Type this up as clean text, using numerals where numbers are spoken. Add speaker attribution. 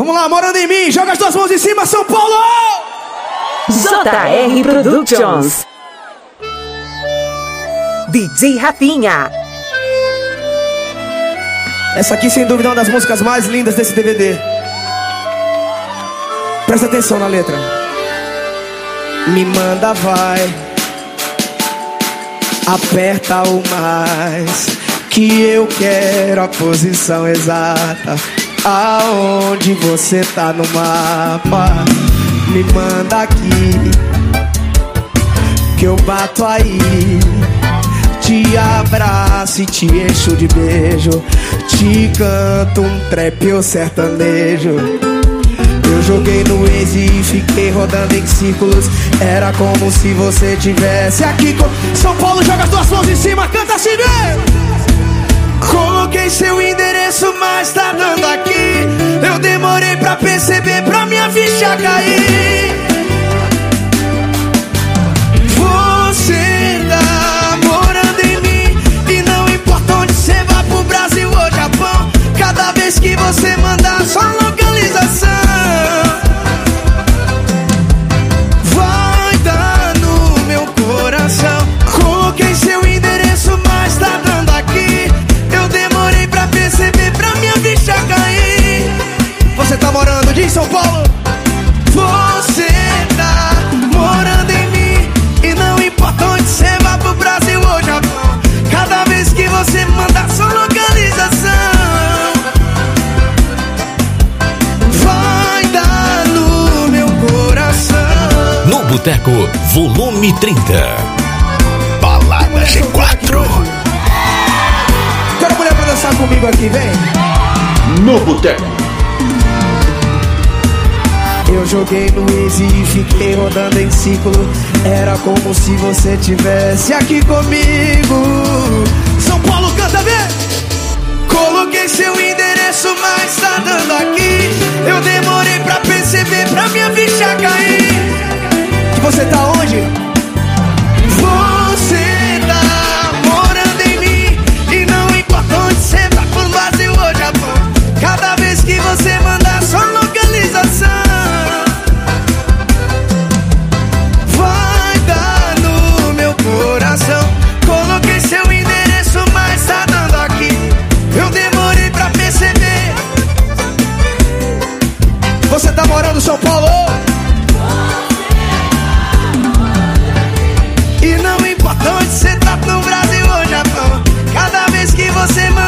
Speaker 1: Vamos lá, morando em mim, joga as duas mãos em cima, São Paulo!
Speaker 2: JR Productions. DJ Rafinha.
Speaker 1: Essa aqui, sem dúvida, é uma das músicas mais lindas desse DVD. Presta atenção na letra. Me manda, vai. Aperta o mais, que eu quero a posição exata, aonde você tá no mapa. Me manda aqui, que eu bato aí. Te abraço e te encho de beijo. Te canto um trap ou sertanejo. Eu joguei no Waze e fiquei rodando em círculos. Era como se você tivesse aqui com... São Paulo, joga as duas mãos em cima, canta assim mesmo. Coloquei seu endereço, mas tá dando aqui. Eu demorei pra perceber, pra minha ficha cair. Você tá morando em mim, e não importa onde você vá, pro Brasil ou Japão. Cada vez que você mandar sua localização, vai dar no meu coração. Coloquei seu endereço, mas tá dando aqui. Eu demorei pra perceber, pra minha ficha cair. Você tá morando de São Paulo? Você tá morando em mim, e não importa onde você vá, pro Brasil ou Japão. Cada vez que você mandar sua localização, vai dar no meu coração.
Speaker 3: No Boteco, volume 30. Balada G4.
Speaker 1: Quero mulher pra dançar comigo aqui, vem.
Speaker 3: No Boteco.
Speaker 1: Eu joguei no Waze e fiquei rodando em círculo. Era como se você tivesse aqui comigo. São Paulo, canta bem. Coloquei seu endereço, mas tá dando aqui. Eu demorei pra perceber, pra minha ficha cair. E você tá onde? Você tá morando em mim, e não importa onde você vai, pro Brasil ou Japão. Cada vez que você mandar sua localização, vai dar no meu coração. Coloquei seu endereço, mas tá dando aqui. Eu demorei pra perceber. Você tá morando em São Paulo? E não importa onde você tá, no Brasil ou Japão. Cada vez que você manda